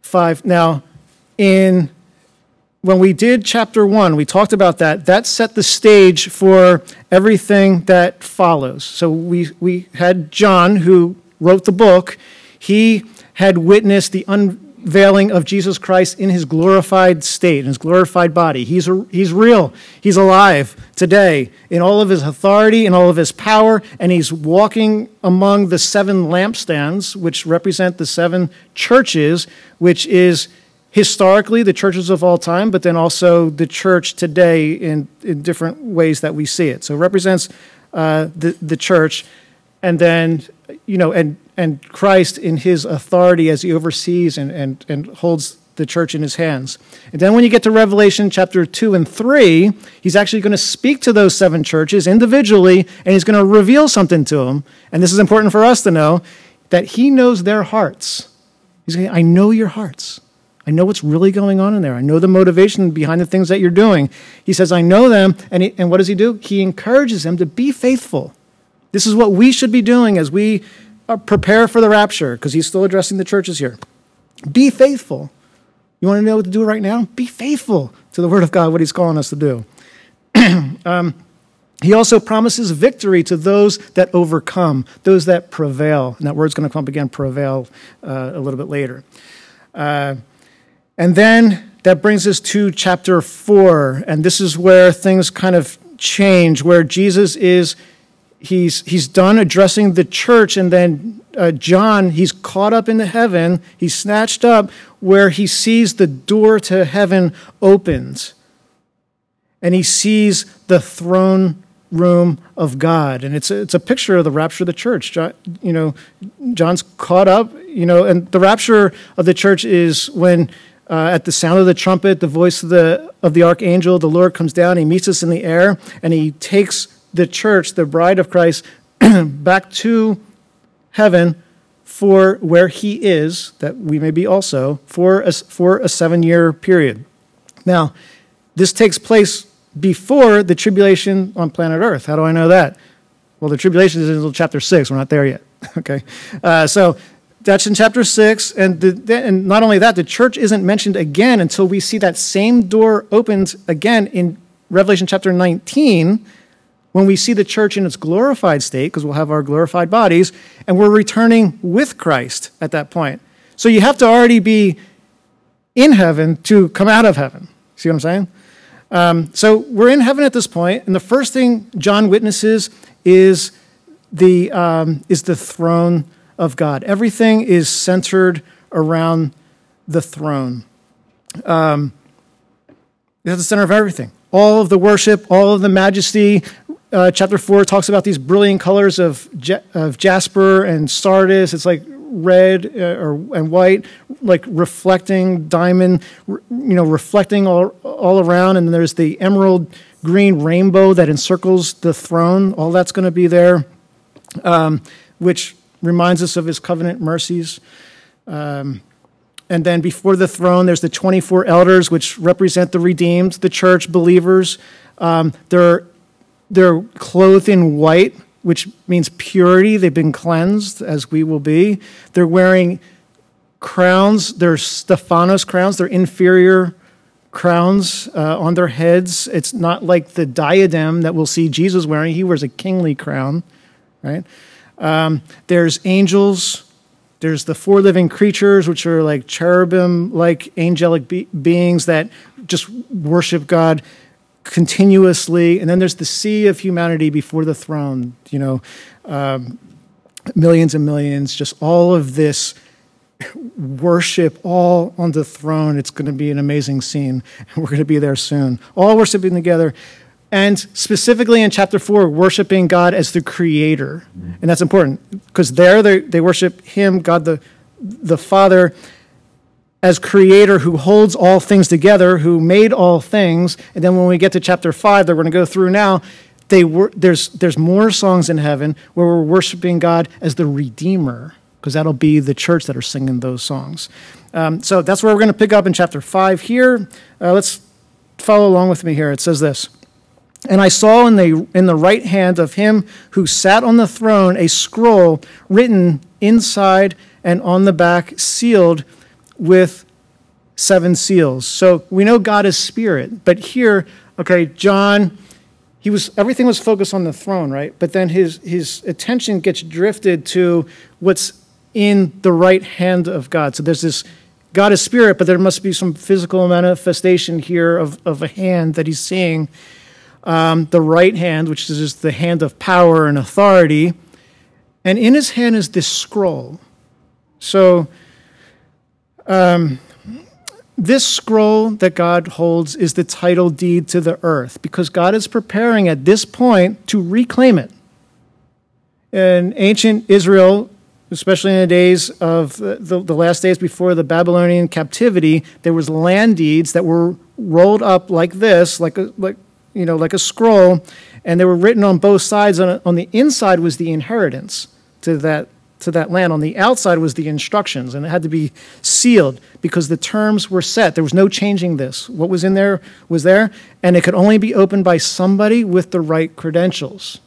5. Now, when we did chapter 1, we talked about that. That set the stage for everything that follows. So we had John, who wrote the book. He had witnessed the unveiling of Jesus Christ in his glorified state, in his glorified body. He's real. He's alive today in all of his authority, in all of his power, and he's walking among the 7 lampstands, which represent the 7 churches, which is historically the churches of all time, but then also the church today in different ways that we see it. So it represents the church, and then, and Christ in his authority as he oversees and holds the church in his hands. And then when you get to Revelation chapter 2 and 3, he's actually going to speak to those 7 churches individually, and he's going to reveal something to them. And this is important for us to know, that he knows their hearts. He's saying, I know your hearts. I know what's really going on in there. I know the motivation behind the things that you're doing. He says, I know them. And what does he do? He encourages them to be faithful. This is what we should be doing as we prepare for the rapture, because he's still addressing the churches here. Be faithful. You want to know what to do right now? Be faithful to the word of God, what he's calling us to do. He also promises victory to those that overcome, those that prevail. And that word's going to come up again, prevail, a little bit later. And then that brings us to chapter 4, and this is where things kind of change, where Jesus he's done addressing the church, and then John, he's caught up into heaven, he's snatched up, where he sees the door to heaven opened, and he sees the throne room of God, and it's a picture of the rapture of the church. John's caught up, and the rapture of the church is when at the sound of the trumpet, the voice of the archangel, the Lord comes down, he meets us in the air, and he takes the church, the bride of Christ, back to heaven for where he is, that we may be also, for a 7-year period. Now, this takes place before the tribulation on planet Earth. How do I know that? Well, the tribulation is until chapter 6. We're not there yet. Okay, so that's in chapter 6, and not only that, the church isn't mentioned again until we see that same door opened again in Revelation chapter 19, when we see the church in its glorified state, because we'll have our glorified bodies, and we're returning with Christ at that point. So you have to already be in heaven to come out of heaven. See what I'm saying? So we're in heaven at this point, and the first thing John witnesses is the throne of God. Everything is centered around the throne. It's the center of everything. All of the worship, all of the majesty. Chapter 4 talks about these brilliant colors of jasper and sardis. It's like red and white, like reflecting diamond, reflecting all around. And then there's the emerald green rainbow that encircles the throne. All that's going to be there, which reminds us of his covenant mercies. And then before the throne, there's the 24 elders, which represent the redeemed, the church, believers. They're clothed in white, which means purity. They've been cleansed, as we will be. They're wearing crowns. They're Stephanos crowns. They're inferior crowns on their heads. It's not like the diadem that we'll see Jesus wearing. He wears a kingly crown, right? There's angels. There's the 4 living creatures, which are like cherubim-like angelic beings that just worship God continuously. And then there's the sea of humanity before the throne, millions and millions, just all of this worship all on the throne. It's going to be an amazing scene. We're going to be there soon. All worshiping together. And specifically in chapter 4, worshiping God as the creator. And that's important because there they worship him, God the Father, as creator who holds all things together, who made all things. And then when we get to chapter 5 that we're going to go through now, there's more songs in heaven where we're worshiping God as the Redeemer, because that'll be the church that are singing those songs. So that's where we're going to pick up in chapter 5 here. Let's follow along with me here. It says this. And I saw in the right hand of him who sat on the throne a scroll written inside and on the back, sealed with 7 seals. So we know God is spirit. But here, okay, John, everything was focused on the throne, right? But then his attention gets drifted to what's in the right hand of God. So there's this, God is spirit, but there must be some physical manifestation here of a hand that he's seeing. The right hand, which is just the hand of power and authority. And in his hand is this scroll. So this scroll that God holds is the title deed to the earth, because God is preparing at this point to reclaim it. In ancient Israel, especially in the days of the last days before the Babylonian captivity, there was land deeds that were rolled up like this, like a scroll, and they were written on both sides. On the inside was the inheritance to that land. On the outside was the instructions, and it had to be sealed because the terms were set. There was no changing this. What was in there was there, and it could only be opened by somebody with the right credentials.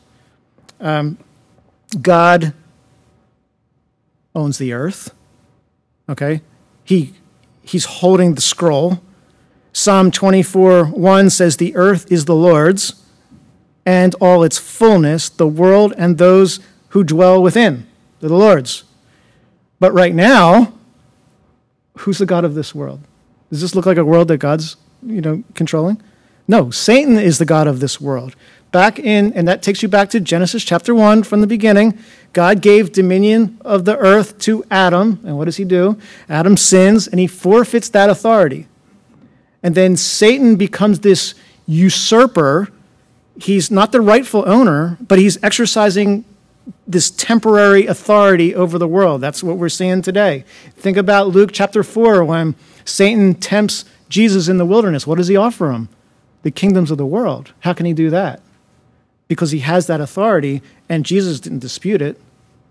God owns the earth. Okay? He's holding the scroll. Psalm 24:1 says, "The earth is the Lord's, and all its fullness, the world and those who dwell within." They're the Lord's. But right now, who's the God of this world? Does this look like a world that God's, controlling? No, Satan is the God of this world. And that takes you back to Genesis chapter 1 from the beginning. God gave dominion of the earth to Adam, and what does he do? Adam sins, and he forfeits that authority. And then Satan becomes this usurper. He's not the rightful owner, but he's exercising this temporary authority over the world. That's what we're seeing today. Think about Luke chapter 4 when Satan tempts Jesus in the wilderness. What does he offer him? The kingdoms of the world. How can he do that? Because he has that authority, and Jesus didn't dispute it.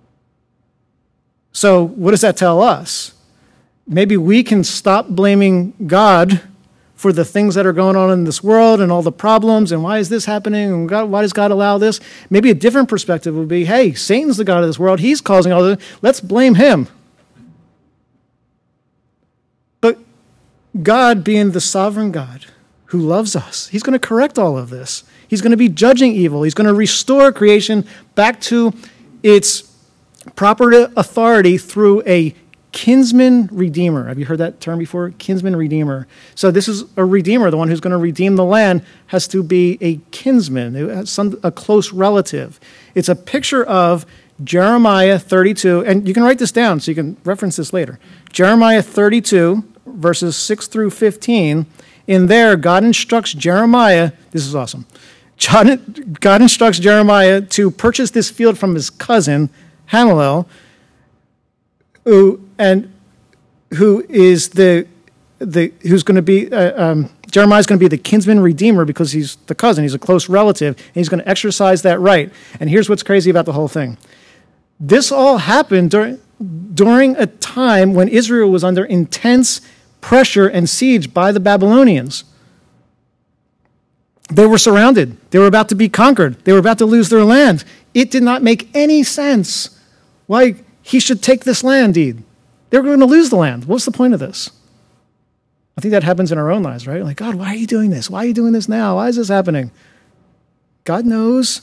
So what does that tell us? Maybe we can stop blaming God for the things that are going on in this world and all the problems, and why is this happening, and why does God allow this? Maybe a different perspective would be, hey, Satan's the God of this world. He's causing all this. Let's blame him. But God, being the sovereign God who loves us, he's going to correct all of this. He's going to be judging evil. He's going to restore creation back to its proper authority through a kinsman redeemer. Have you heard that term before? Kinsman redeemer. So this is a redeemer. The one who's going to redeem the land has to be a kinsman, a close relative. It's a picture of Jeremiah 32, and you can write this down so you can reference this later. Jeremiah 32, verses 6 through 15. In there, God instructs Jeremiah, this is awesome, God instructs Jeremiah to purchase this field from his cousin, Hanalel, who's going to be Jeremiah's going to be the kinsman redeemer because he's the cousin, he's a close relative, and he's going to exercise that right. And here's what's crazy about the whole thing. This all happened during a time when Israel was under intense pressure and siege by the Babylonians. They were surrounded. They were about to be conquered. They were about to lose their land. It did not make any sense why he should take this land deed. They were going to lose the land. What's the point of this? I think that happens in our own lives, right? Like, God, why are you doing this? Why are you doing this now? Why is this happening? God knows.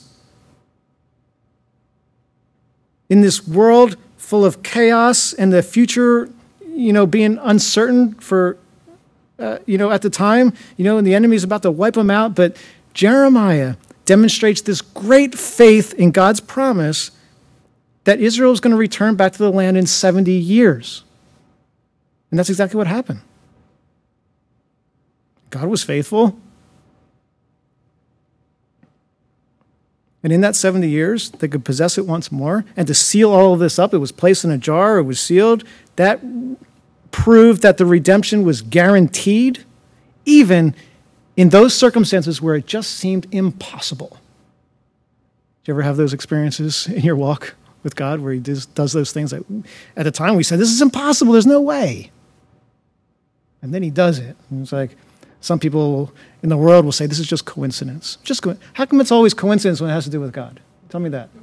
In this world full of chaos and the future, being uncertain for, at the time, and the enemy's about to wipe them out. But Jeremiah demonstrates this great faith in God's promise that Israel is going to return back to the land in 70 years. And that's exactly what happened. God was faithful. And in that 70 years, they could possess it once more. And to seal all of this up, it was placed in a jar, it was sealed. That proved that the redemption was guaranteed, even in those circumstances where it just seemed impossible. Do you ever have those experiences in your walk with God where he does those things that at the time we said, this is impossible, there's no way. And then he does it. And it's like, some people in the world will say, this is just coincidence. How come it's always coincidence when it has to do with God? Tell me that.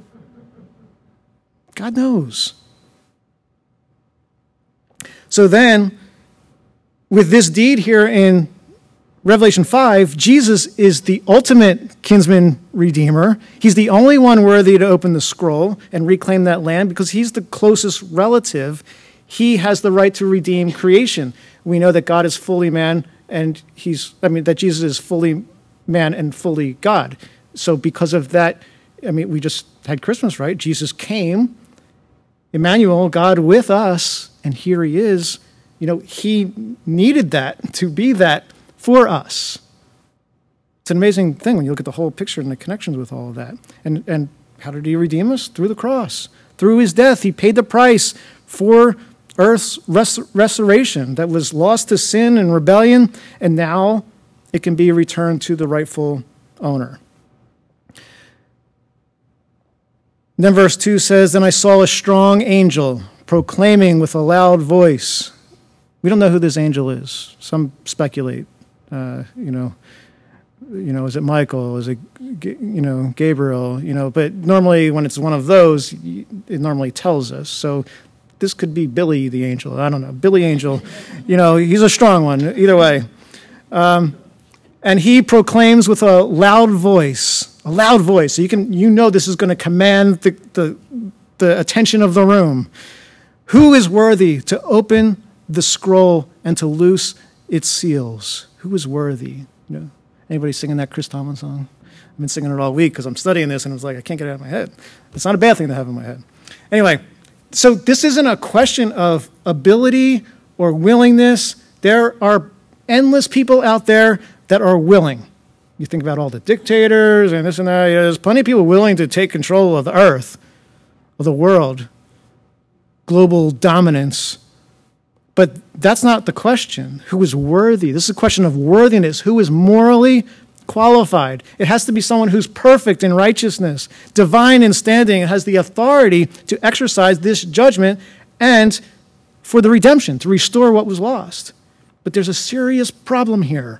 God knows. So then, with this deed here in Revelation 5, Jesus is the ultimate kinsman redeemer. He's the only one worthy to open the scroll and reclaim that land because he's the closest relative. He has the right to redeem creation. We know that God is fully man and that Jesus is fully man and fully God. So because of that, we just had Christmas, right? Jesus came, Emmanuel, God with us, and here he is. He needed that to be that for us. It's an amazing thing when you look at the whole picture and the connections with all of that. And how did he redeem us? Through the cross. Through his death, he paid the price for earth's restoration that was lost to sin and rebellion, and now it can be returned to the rightful owner. And then verse 2 says, "Then I saw a strong angel proclaiming with a loud voice." We don't know who this angel is. Some speculate. Is it Michael? Is it, Gabriel? But normally when it's one of those, it normally tells us. So this could be Billy the angel. I don't know. Billy Angel, he's a strong one. Either way. And he proclaims with a loud voice. So this is going to command the attention of the room. Who is worthy to open the scroll and to loose its seals? Who is worthy? Anybody singing that Chris Tomlin song? I've been singing it all week because I'm studying this, and I was like, I can't get it out of my head. It's not a bad thing to have in my head. Anyway, so this isn't a question of ability or willingness. There are endless people out there that are willing. You think about all the dictators and this and that. There's plenty of people willing to take control of the earth, of the world, global dominance. But that's not the question. Who is worthy? This is a question of worthiness. Who is morally qualified? It has to be someone who's perfect in righteousness, divine in standing, and has the authority to exercise this judgment and for the redemption, to restore what was lost. But there's a serious problem here.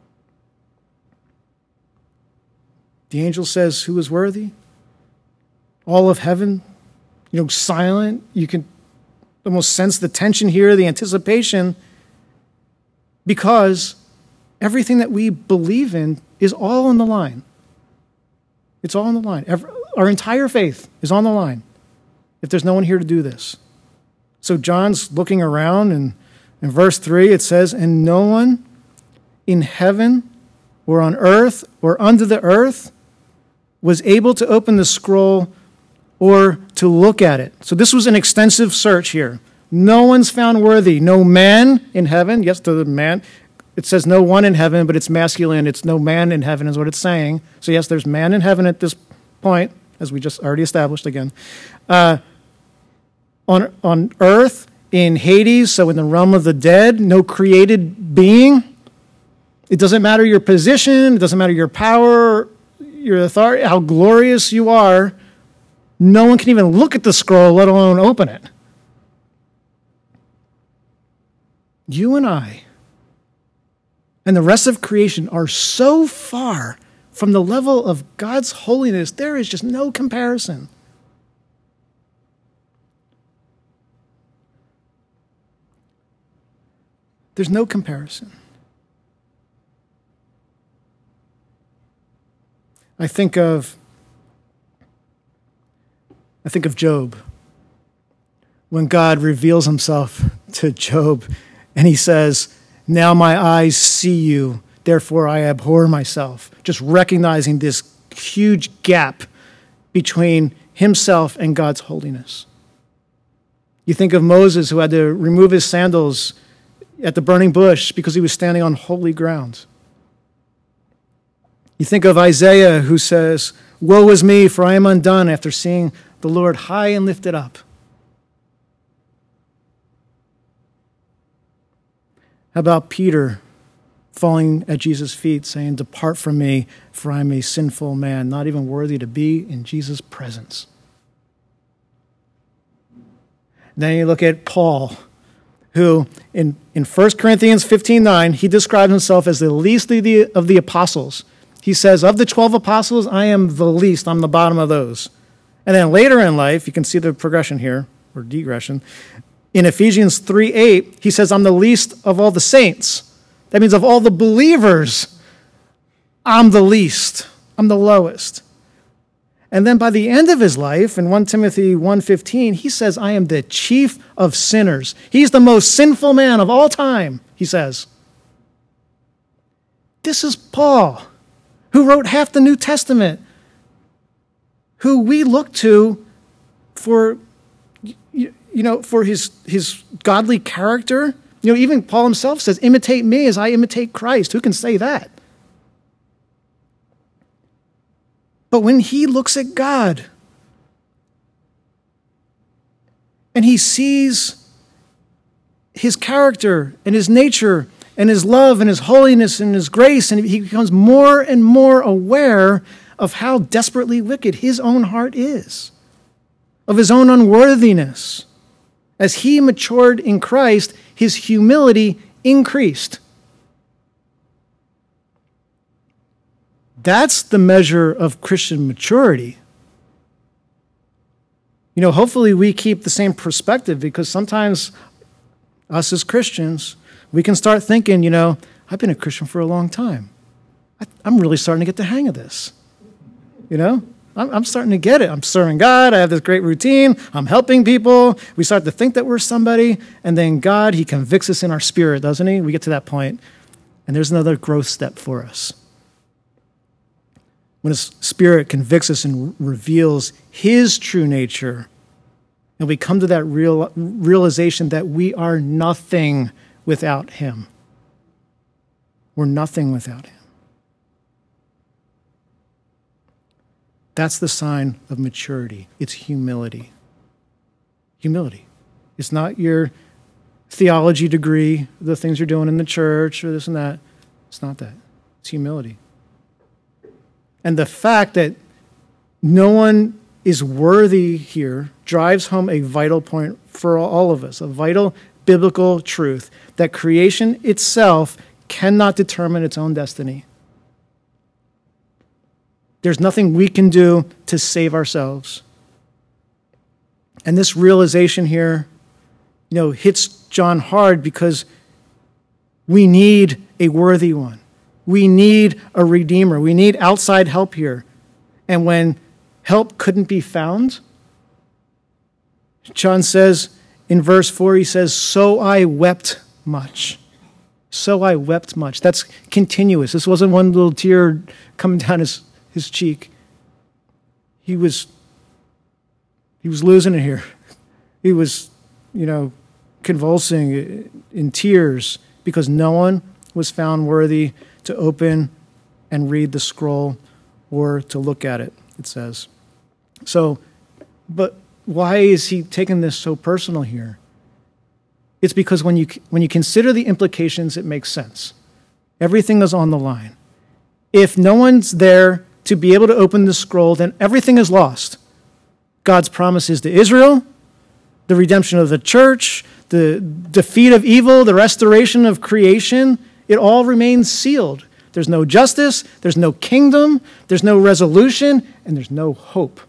The angel says, who is worthy? All of heaven, silent. You can almost sense the tension here, the anticipation, because everything that we believe in is all on the line. It's all on the line. Our entire faith is on the line if there's no one here to do this. So John's looking around, and in verse 3 it says, "And no one in heaven or on earth or under the earth was able to open the scroll or to look at it." So this was an extensive search here. No one's found worthy. No man in heaven. Yes, to the man. It says no one in heaven, but it's masculine. It's no man in heaven is what it's saying. So yes, there's man in heaven at this point, as we just already established again. On earth, in Hades, so in the realm of the dead, no created being. It doesn't matter your position. It doesn't matter your power, your authority, how glorious you are. No one can even look at the scroll, let alone open it. You and I and the rest of creation are so far from the level of God's holiness, there is just no comparison. There's no comparison. I think of Job. When God reveals himself to Job and he says, "Now my eyes see you, therefore I abhor myself." Just recognizing this huge gap between himself and God's holiness. You think of Moses, who had to remove his sandals at the burning bush because he was standing on holy ground. You think of Isaiah, who says, "Woe is me, for I am undone," after seeing the Lord high and lifted up. How about Peter falling at Jesus' feet, saying, "Depart from me, for I am a sinful man, not even worthy to be in Jesus' presence." Then you look at Paul, who in 1 Corinthians 15:9, he describes himself as the least of the apostles. He says, of the 12 apostles, I am the least. I'm the bottom of those. And then later in life, you can see the progression here, or digression. In Ephesians 3:8, he says, I'm the least of all the saints. That means of all the believers, I'm the least. I'm the lowest. And then by the end of his life, in 1 Timothy 1:15, he says, I am the chief of sinners. He's the most sinful man of all time, he says. This is Paul, who wrote half the New Testament, who we look to for, for his godly character. Even Paul himself says, imitate me as I imitate Christ. Who can say that? But when he looks at God and he sees his character and his nature and his love and his holiness and his grace, and he becomes more and more aware of how desperately wicked his own heart is, of his own unworthiness. As he matured in Christ, his humility increased. That's the measure of Christian maturity. Hopefully we keep the same perspective, because sometimes us as Christians, we can start thinking, I've been a Christian for a long time. I'm really starting to get the hang of this. I'm starting to get it. I'm serving God. I have this great routine. I'm helping people. We start to think that we're somebody, and then God, he convicts us in our spirit, doesn't he? We get to that point, and there's another growth step for us. When his Spirit convicts us and reveals his true nature, and we come to that realization that we are nothing without him. We're nothing without him. That's the sign of maturity. It's humility. Humility. It's not your theology degree, the things you're doing in the church or this and that. It's not that. It's humility. And the fact that no one is worthy here drives home a vital point for all of us, a vital biblical truth, that creation itself cannot determine its own destiny. There's nothing we can do to save ourselves. And this realization here, hits John hard, because we need a worthy one. We need a redeemer. We need outside help here. And when help couldn't be found, John says in verse 4, he says, so I wept much. So I wept much. That's continuous. This wasn't one little tear coming down his cheek. He was losing it here. He was, convulsing in tears, because no one was found worthy to open and read the scroll or to look at it, it says. So, but why is he taking this so personal here? It's because when you consider the implications, it makes sense. Everything is on the line. If no one's there to be able to open the scroll, then everything is lost. God's promises to Israel, the redemption of the church, the defeat of evil, the restoration of creation, it all remains sealed. There's no justice, there's no kingdom, there's no resolution, and there's no hope.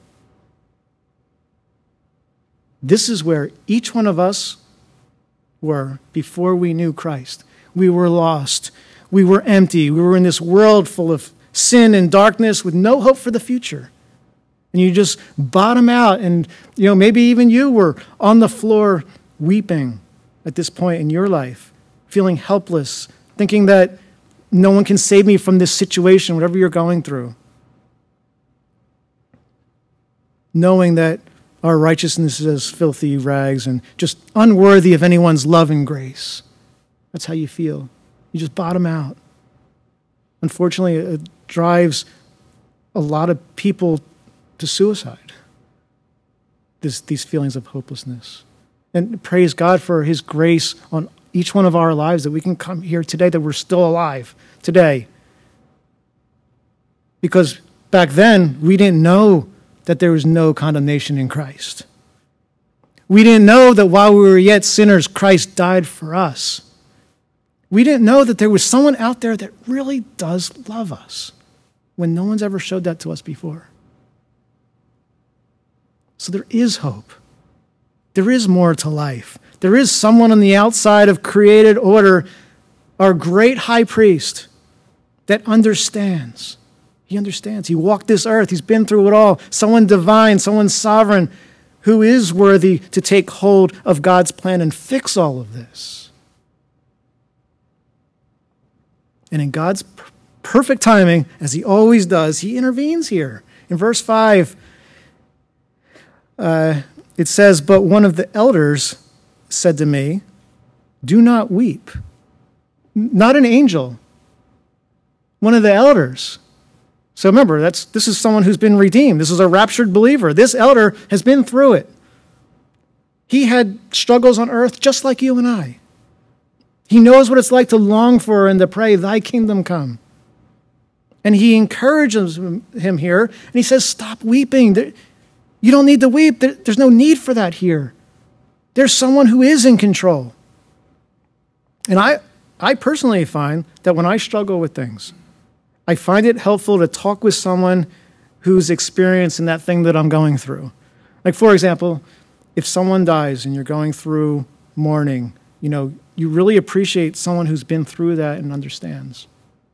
This is where each one of us were before we knew Christ. We were lost. We were empty. We were in this world full of sin and darkness with no hope for the future. And you just bottom out, and maybe even you were on the floor weeping at this point in your life, feeling helpless, thinking that no one can save me from this situation, whatever you're going through. Knowing that our righteousness is as filthy rags and just unworthy of anyone's love and grace. That's how you feel. You just bottom out. Unfortunately, it drives a lot of people to suicide, these feelings of hopelessness. And praise God for his grace on each one of our lives, that we can come here today, that we're still alive today. Because back then, we didn't know that there was no condemnation in Christ. We didn't know that while we were yet sinners, Christ died for us. We didn't know that there was someone out there that really does love us, when no one's ever showed that to us before. So there is hope. There is more to life. There is someone on the outside of created order, our great high priest, that understands. He understands. He walked this earth. He's been through it all. Someone divine, someone sovereign, who is worthy to take hold of God's plan and fix all of this. And in God's perfect timing, as he always does, he intervenes here. In verse 5, it says, "But one of the elders said to me, 'Do not weep.'" Not an angel. One of the elders. So remember, this is someone who's been redeemed. This is a raptured believer. This elder has been through it. He had struggles on earth just like you and I. He knows what it's like to long for and to pray, "Thy kingdom come." And he encourages him here, and he says, "Stop weeping. You don't need to weep. There's no need for that here. There's someone who is in control." And I personally find that when I struggle with things, I find it helpful to talk with someone who's experienced in that thing that I'm going through. Like, for example, if someone dies and you're going through mourning, you really appreciate someone who's been through that and understands.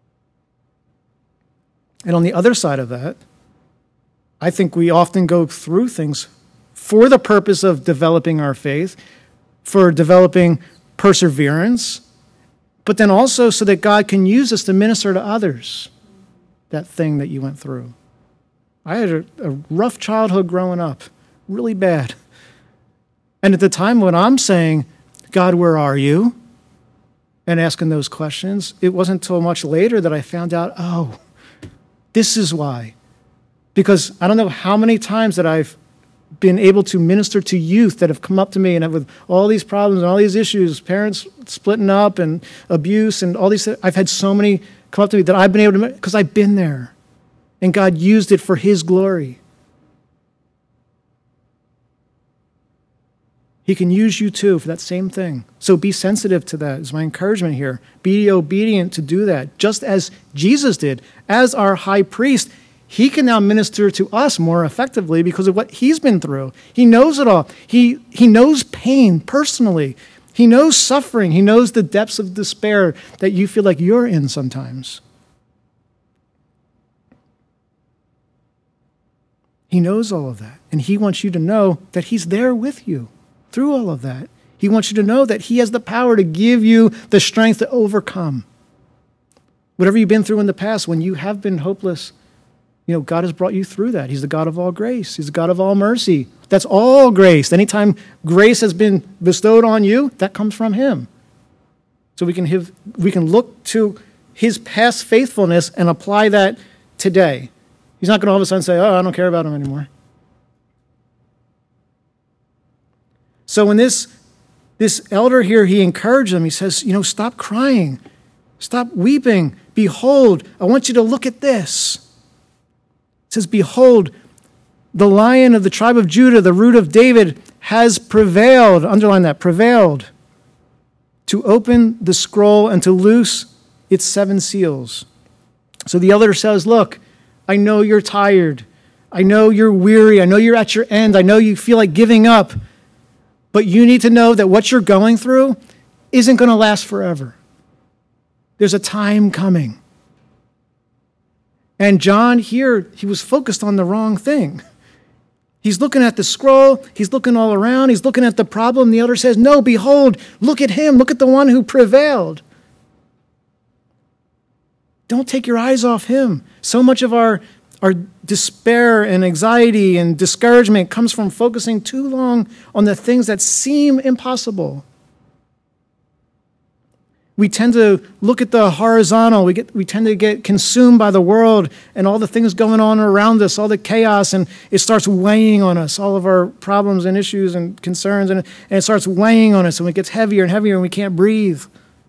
And on the other side of that, I think we often go through things for the purpose of developing our faith, for developing perseverance, but then also so that God can use us to minister to others that thing that you went through. I had a rough childhood growing up, really bad. And at the time when I'm saying, "God, where are you?" and asking those questions, it wasn't until much later that I found out, oh, this is why. Because I don't know how many times that I've been able to minister to youth that have come up to me and have with all these problems and all these issues, parents splitting up and abuse and all these things. I've had so many come up to me that I've been able to, because I've been there. And God used it for his glory. He can use you too for that same thing. So be sensitive to that is my encouragement here. Be obedient to do that, just as Jesus did. As our high priest, he can now minister to us more effectively because of what he's been through. He knows it all. He knows pain personally. He knows suffering. He knows the depths of despair that you feel like you're in sometimes. He knows all of that. And he wants you to know that he's there with you through all of that. He wants you to know that he has the power to give you the strength to overcome. Whatever you've been through in the past, when you have been hopeless, God has brought you through that. He's the God of all grace. He's the God of all mercy. That's all grace. Anytime grace has been bestowed on you, that comes from him. So we can look to his past faithfulness and apply that today. He's not going to all of a sudden say, "Oh, I don't care about him anymore." So when this elder here, he encouraged him. He says, "Stop crying. Stop weeping. Behold, I want you to look at this." It says, "Behold, the Lion of the tribe of Judah, the Root of David, has prevailed," underline that, prevailed, "to open the scroll and to loose its 7 seals." So the elder says, "Look, I know you're tired. I know you're weary. I know you're at your end. I know you feel like giving up. But you need to know that what you're going through isn't going to last forever. There's a time coming." And John here, he was focused on the wrong thing. He's looking at the scroll. He's looking all around. He's looking at the problem. The elder says, "No, behold, look at him. Look at the one who prevailed." Don't take your eyes off him. So much of our despair and anxiety and discouragement comes from focusing too long on the things that seem impossible. We tend to look at the horizontal. We tend to get consumed by the world and all the things going on around us, all the chaos, and it starts weighing on us, all of our problems and issues and concerns, and it starts weighing on us, and it gets heavier and heavier, and we can't breathe.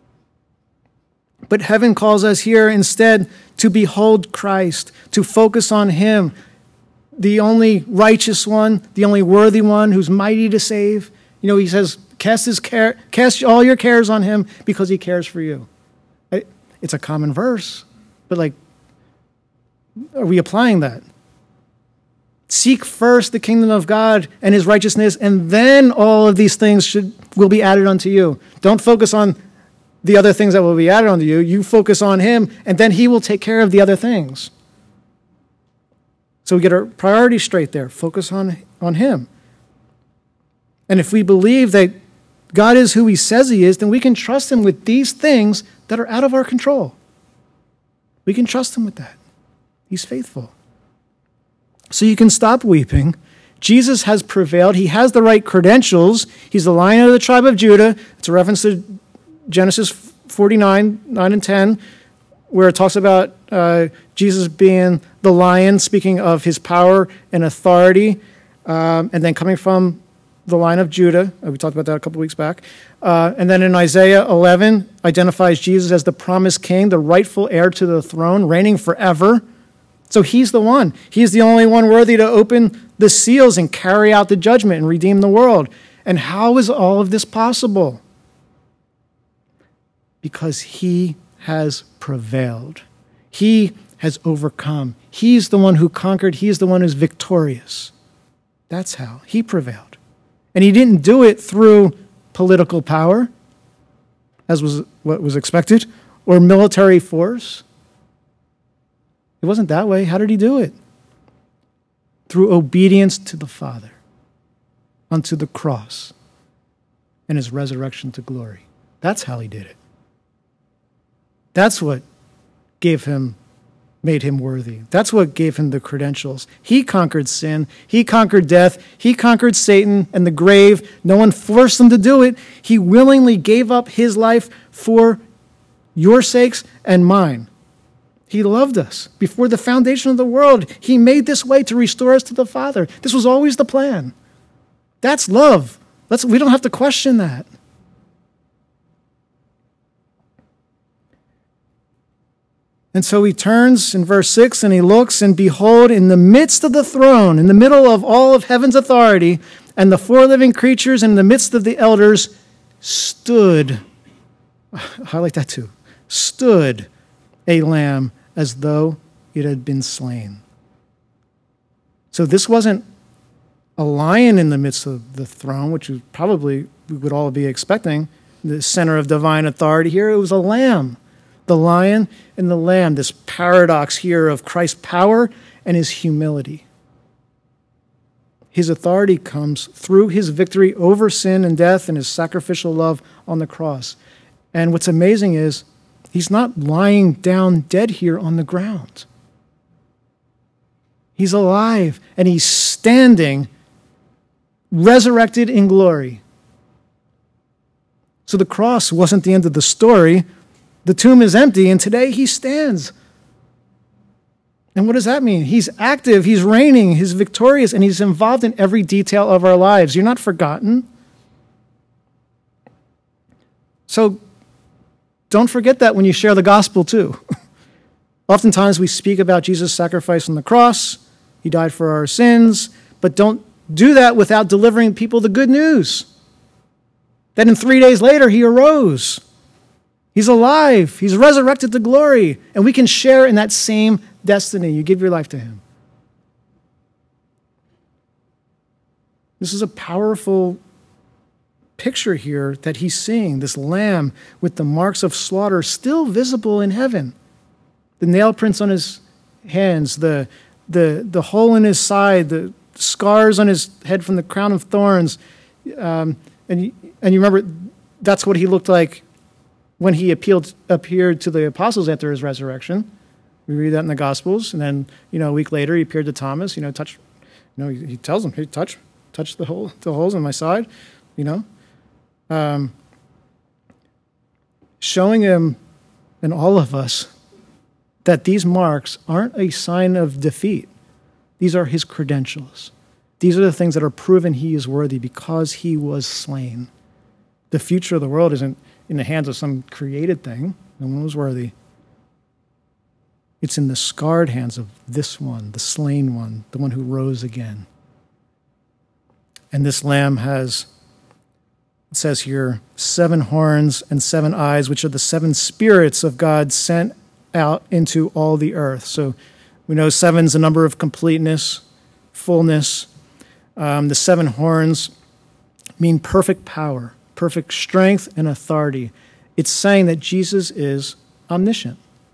But heaven calls us here instead to behold Christ, to focus on him, the only righteous one, the only worthy one who's mighty to save. He says, cast all your cares on him because he cares for you. It's a common verse, but are we applying that? Seek first the kingdom of God and his righteousness, and then all of these things will be added unto you. Don't focus on the other things that will be added unto you. You focus on him, and then he will take care of the other things. So we get our priorities straight there. Focus on him. And if we believe that God is who he says he is, then we can trust him with these things that are out of our control. We can trust him with that. He's faithful. So you can stop weeping. Jesus has prevailed. He has the right credentials. He's the Lion of the tribe of Judah. It's a reference to Genesis 49, 9 and 10, where it talks about Jesus being the lion, speaking of his power and authority, and then coming from the line of Judah. We talked about that a couple weeks back. And then in Isaiah 11, identifies Jesus as the promised king, the rightful heir to the throne, reigning forever. So he's the one. He's the only one worthy to open the seals and carry out the judgment and redeem the world. And how is all of this possible? Because he has prevailed. He has overcome. He's the one who conquered. He's the one who's victorious. That's how he prevailed. And he didn't do it through political power, as was what was expected, or military force. It wasn't that way. How did he do it? Through obedience to the Father, unto the cross, and his resurrection to glory. That's how he did it. That's what made him worthy. That's what gave him the credentials. He conquered sin. He conquered death. He conquered Satan and the grave. No one forced him to do it. He willingly gave up his life for your sakes and mine. He loved us. Before the foundation of the world, he made this way to restore us to the Father. This was always the plan. That's love. We don't have to question that. And so he turns in verse 6 and he looks, and behold, in the midst of the throne, in the middle of all of heaven's authority, and the four living creatures in the midst of the elders stood, I like that too, stood a lamb as though it had been slain. So this wasn't a lion in the midst of the throne, which we would all be expecting, the center of divine authority here. It was a lamb. The lion and the lamb, this paradox here of Christ's power and his humility. His authority comes through his victory over sin and death and his sacrificial love on the cross. And what's amazing is he's not lying down dead here on the ground. He's alive and he's standing, resurrected in glory. So the cross wasn't the end of the story. The tomb is empty, and today he stands. And what does that mean? He's active, he's reigning, he's victorious, and he's involved in every detail of our lives. You're not forgotten. So don't forget that when you share the gospel too. Oftentimes we speak about Jesus' sacrifice on the cross. He died for our sins, but don't do that without delivering people the good news. That in 3 days later he arose. He's alive. He's resurrected to glory. And we can share in that same destiny. You give your life to him. This is a powerful picture here that he's seeing. This lamb with the marks of slaughter still visible in heaven. The nail prints on his hands, the hole in his side, the scars on his head from the crown of thorns. And you remember, that's what he looked like when he appeared to the apostles after his resurrection. We read that in the Gospels. And then, a week later, he appeared to Thomas, he tells him, hey, touch the holes in my side, showing him and all of us that these marks aren't a sign of defeat. These are his credentials. These are the things that are proven he is worthy because he was slain. The future of the world isn't in the hands of some created thing. No one was worthy. It's in the scarred hands of this one, the slain one, the one who rose again. And this lamb has, it says here, 7 horns and 7 eyes, which are the 7 spirits of God sent out into all the earth. So we know 7's a number of completeness. fullness. The 7 horns mean perfect power, perfect strength and authority. It's saying that Jesus is omniscient.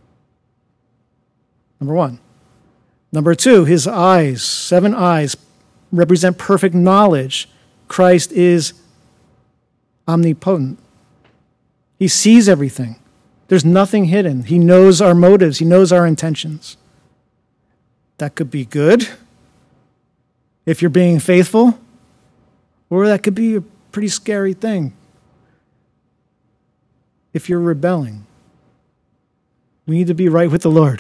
Number 1. Number 2, his eyes, 7 eyes, represent perfect knowledge. Christ is omnipotent. He sees everything. There's nothing hidden. He knows our motives. He knows our intentions. That could be good if you're being faithful, or that could be a pretty scary thing if you're rebelling. We need to be right with the Lord.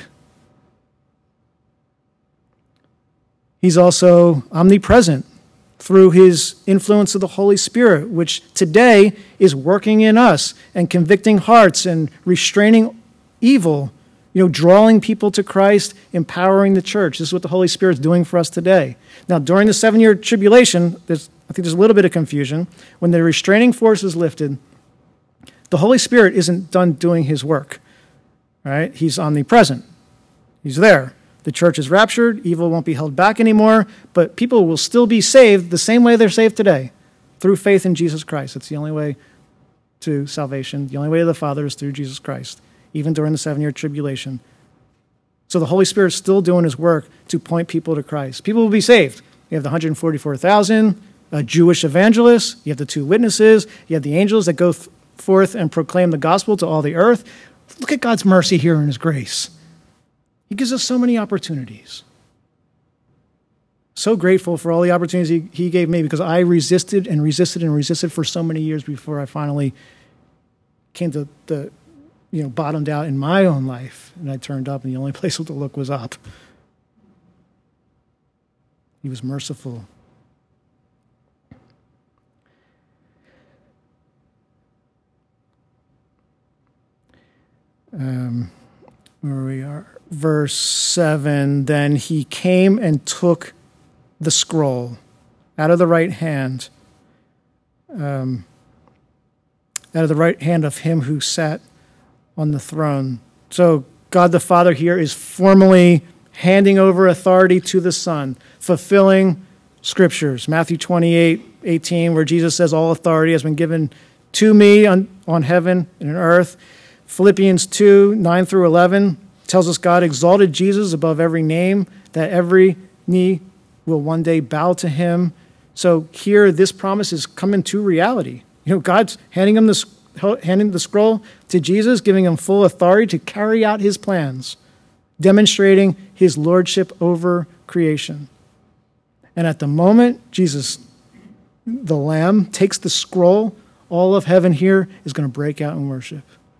He's also omnipresent through his influence of the Holy Spirit, which today is working in us and convicting hearts and restraining evil, drawing people to Christ, empowering the church. This is what the Holy Spirit is doing for us today. Now, during the 7-year tribulation, I think there's a little bit of confusion. When the restraining force is lifted, the Holy Spirit isn't done doing his work. Right? He's omnipresent. He's there. The church is raptured. Evil won't be held back anymore, but people will still be saved the same way they're saved today, through faith in Jesus Christ. It's the only way to salvation. The only way to the Father is through Jesus Christ, even during the 7-year tribulation. So the Holy Spirit's still doing his work to point people to Christ. People will be saved. You have the 144,000 Jewish evangelists. You have the 2 witnesses. You have the angels that go forth and proclaim the gospel to all the earth. Look at God's mercy here and his grace. He gives us so many opportunities. So grateful for all the opportunities he gave me, because I resisted and resisted and resisted for so many years before I finally came to the bottomed out in my own life, and I turned up, and the only place to look was up. He was merciful. Where we are, verse 7, then he came and took the scroll out of the right hand, of him who sat on the throne. So God the Father here is formally handing over authority to the Son, fulfilling scriptures. Matthew 28:18, where Jesus says, all authority has been given to me on heaven and on earth. Philippians 2:9 through 11 tells us God exalted Jesus above every name, that every knee will one day bow to him. So here, this promise is coming to reality. God's handing the scroll to Jesus, giving him full authority to carry out his plans, demonstrating his lordship over creation. And at the moment Jesus, the Lamb, takes the scroll, all of heaven here is going to break out in worship.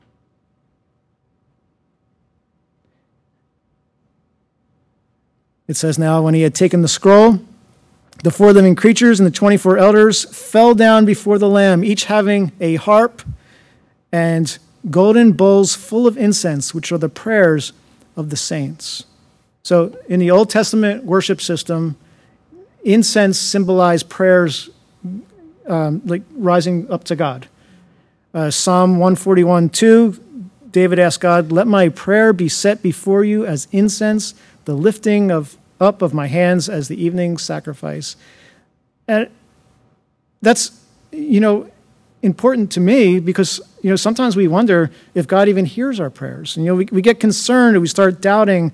It says, now when he had taken the scroll, the 4 living creatures and the 24 elders fell down before the Lamb, each having a harp and golden bowls full of incense, which are the prayers of the saints. So in the Old Testament worship system, incense symbolized prayers like rising up to God. Psalm 141:2, David asked God, let my prayer be set before you as incense, the lifting up of my hands as the evening sacrifice. And that's, important to me, because, sometimes we wonder if God even hears our prayers. We get concerned and we start doubting,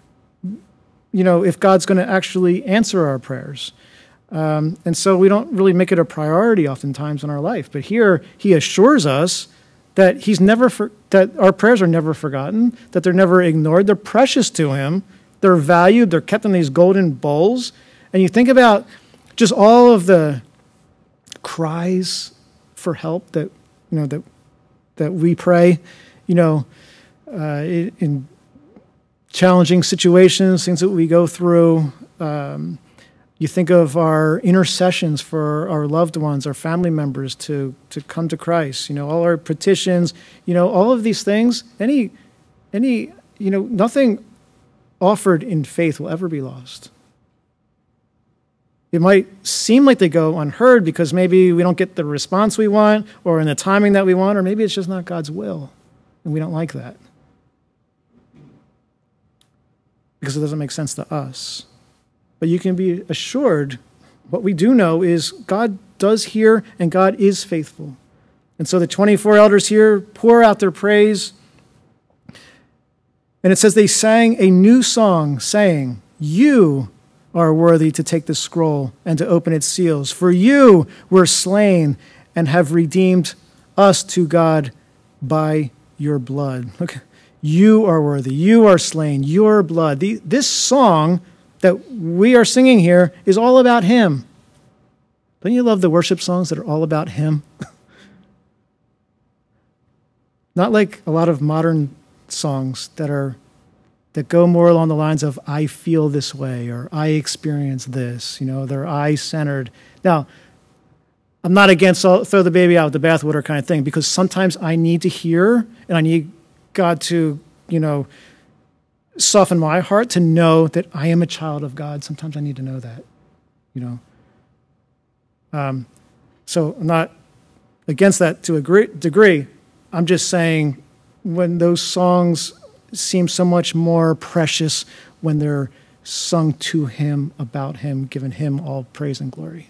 if God's going to actually answer our prayers. And so we don't really make it a priority oftentimes in our life. But here he assures us that that our prayers are never forgotten, that they're never ignored. They're precious to him. They're valued. They're kept in these golden bowls. And you think about just all of the cries for help that we pray, in challenging situations, things that we go through. You think of our intercessions for our loved ones, our family members to come to Christ. All our petitions. All of these things. Nothing offered in faith will ever be lost. It might seem like they go unheard because maybe we don't get the response we want or in the timing that we want, or maybe it's just not God's will, and we don't like that because it doesn't make sense to us. But you can be assured, what we do know is God does hear and God is faithful. And so the 24 elders here pour out their praise. And it says they sang a new song, saying, "You are worthy to take the scroll and to open its seals. For you were slain and have redeemed us to God by your blood." Look, you are worthy. You are slain. Your blood. This song that we are singing here is all about him. Don't you love the worship songs that are all about him? Not like a lot of modern songs that go more along the lines of "I feel this way" or "I experience this." They're I-centered. Now, I'm not against throw the baby out with the bathwater kind of thing, because sometimes I need to hear and I need God to, soften my heart to know that I am a child of God. Sometimes I need to know that, So I'm not against that to a degree. I'm just saying when those songs seem so much more precious when they're sung to him, about him, giving him all praise and glory.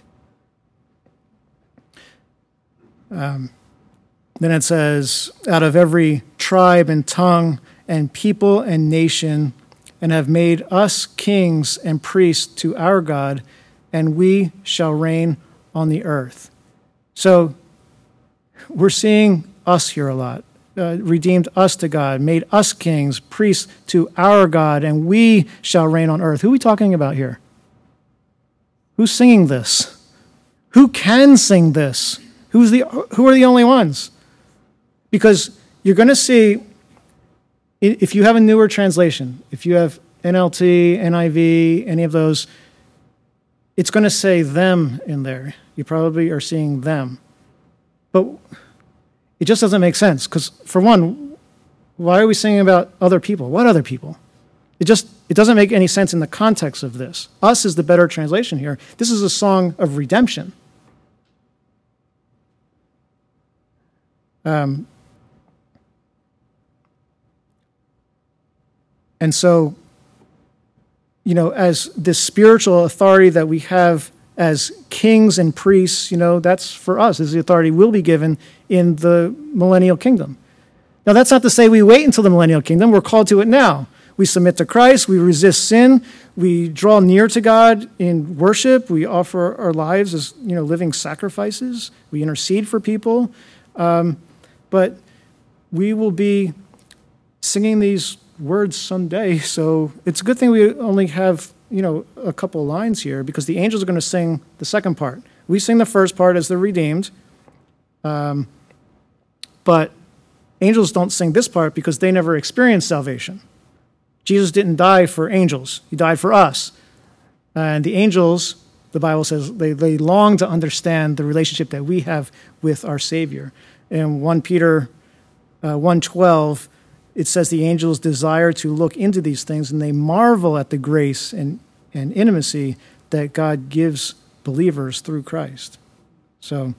Then it says, "Out of every tribe and tongue and people and nation, and have made us kings and priests to our God, and we shall reign on the earth." So we're seeing us here a lot. Redeemed us to God, made us kings, priests to our God, and we shall reign on earth. Who are we talking about here? Who's singing this? Who can sing this? Who are the only ones? Because you're going to see, if you have a newer translation, if you have NLT, NIV, any of those, it's going to say them in there. You probably are seeing them. But it just doesn't make sense, because for one, why are we singing about other people? What other people? It doesn't make any sense in the context of this. Us is the better translation here. This is a song of redemption. And so, as this spiritual authority that we have as kings and priests, that's for us, as the authority will be given in the millennial kingdom. Now, that's not to say we wait until the millennial kingdom. We're called to it now. We submit to Christ. We resist sin. We draw near to God in worship. We offer our lives as, living sacrifices. We intercede for people. But we will be singing these words someday. So it's a good thing we only have, a couple lines here, because the angels are going to sing the second part. We sing the first part as the redeemed. But angels don't sing this part because they never experienced salvation. Jesus didn't die for angels. He died for us. And the angels, the Bible says, they long to understand the relationship that we have with our Savior. In 1 Peter 1:12, it says the angels desire to look into these things, and they marvel at the grace and intimacy that God gives believers through Christ. So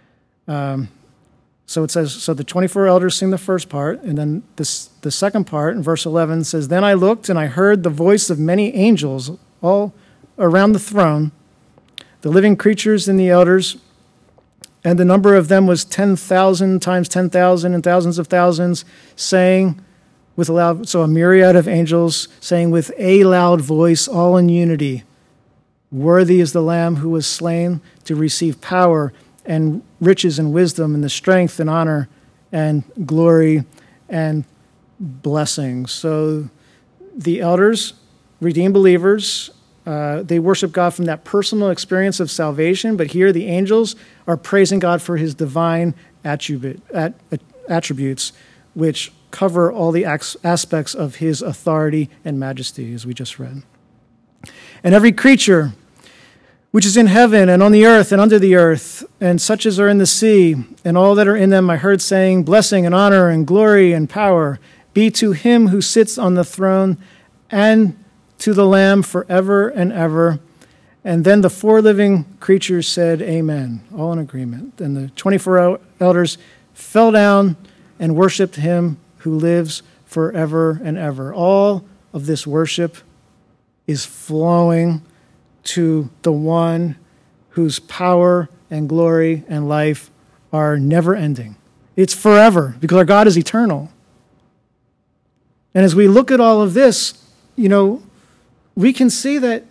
it says, so the 24 elders sing the first part, and then the second part in verse 11 says, "Then I looked, and I heard the voice of many angels all around the throne, the living creatures and the elders, and the number of them was 10,000 times 10,000 and thousands of thousands, saying with a loud," so a myriad of angels saying with a loud voice, all in unity, "Worthy is the Lamb who was slain to receive power and riches and wisdom and the strength and honor and glory and blessings." So the elders, redeemed believers, they worship God from that personal experience of salvation, but here the angels are praising God for his divine attributes, which cover all the aspects of his authority and majesty, as we just read. "And every creature which is in heaven and on the earth and under the earth, and such as are in the sea, and all that are in them, I heard saying, Blessing and honor and glory and power be to him who sits on the throne and to the Lamb forever and ever." And then the four living creatures said, Amen, all in agreement. And the 24 elders fell down and worshiped him who lives forever and ever. All of this worship is flowing to the one whose power and glory and life are never ending. It's forever because our God is eternal. And as we look at all of this, we can see that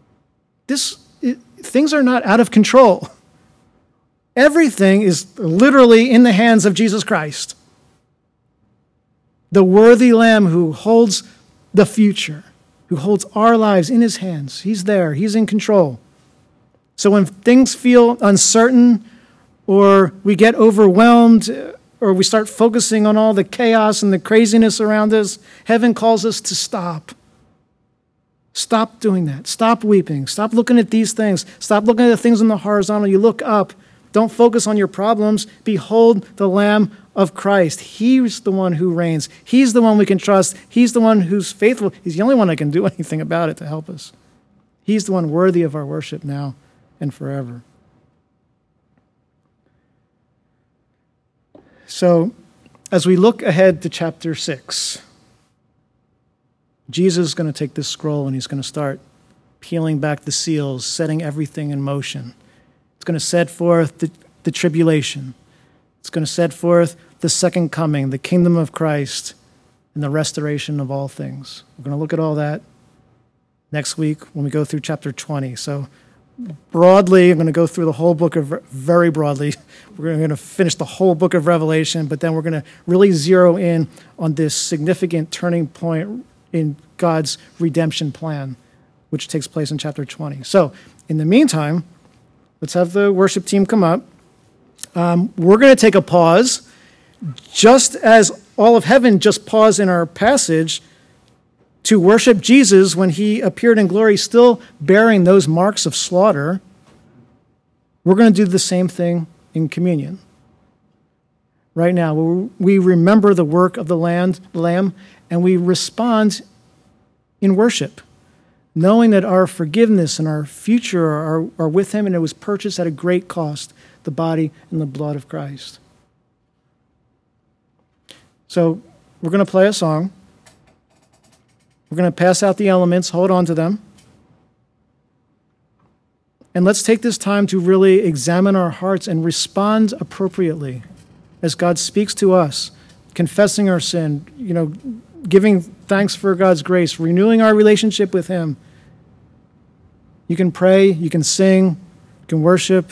things are not out of control. Everything is literally in the hands of Jesus Christ, the worthy Lamb who holds the future, who holds our lives in his hands. He's there. He's in control. So when things feel uncertain or we get overwhelmed or we start focusing on all the chaos and the craziness around us, heaven calls us to stop. Stop doing that. Stop weeping. Stop looking at these things. Stop looking at the things on the horizontal. You look up. Don't focus on your problems. Behold the Lamb of Christ. He's the one who reigns. He's the one we can trust. He's the one who's faithful. He's the only one that can do anything about it to help us. He's the one worthy of our worship now and forever. So, as we look ahead to chapter 6, Jesus is going to take this scroll and he's going to start peeling back the seals, setting everything in motion. It's going to set forth the tribulation. It's going to set forth the second coming, the kingdom of Christ, and the restoration of all things. We're going to look at all that next week when we go through chapter 20. So broadly, I'm going to go through the whole book very broadly. We're going to finish the whole book of Revelation, but then we're going to really zero in on this significant turning point in God's redemption plan, which takes place in chapter 20. So in the meantime, let's have the worship team come up. We're going to take a pause, just as all of heaven just paused in our passage to worship Jesus when he appeared in glory, still bearing those marks of slaughter. We're going to do the same thing in communion. Right now, we remember the work of the Lamb, and we respond in worship, knowing that our forgiveness and our future are with him, and it was purchased at a great cost, the body and the blood of Christ. So we're going to play a song. We're going to pass out the elements, hold on to them. And let's take this time to really examine our hearts and respond appropriately as God speaks to us, confessing our sin, giving thanks for God's grace, renewing our relationship with him. You can pray, you can sing, you can worship,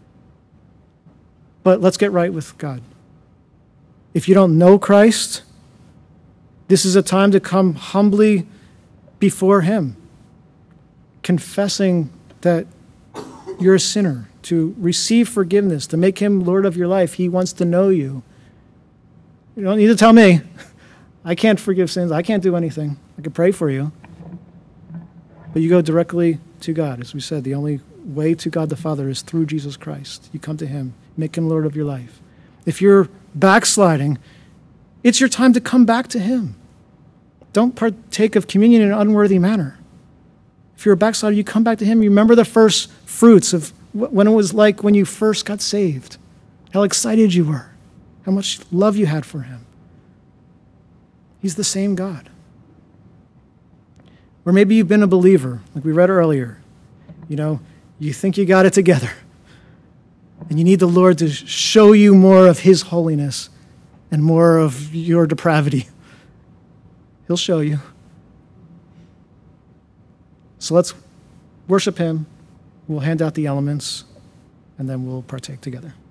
but let's get right with God. If you don't know Christ, this is a time to come humbly before him, confessing that you're a sinner, to receive forgiveness, to make him Lord of your life. He wants to know you. You don't need to tell me. I can't forgive sins. I can't do anything. I can pray for you. But you go directly to God. As we said, the only way to God the Father is through Jesus Christ. You come to him, make him Lord of your life. If you're backsliding, it's your time to come back to him. Don't partake of communion in an unworthy manner. If you're a backslider, you come back to him. You remember the first fruits of when it was like when you first got saved, how excited you were, how much love you had for him. He's the same God. Or maybe you've been a believer, like we read earlier. You think you got it together. And you need the Lord to show you more of his holiness and more of your depravity. He'll show you. So let's worship him. We'll hand out the elements, and then we'll partake together.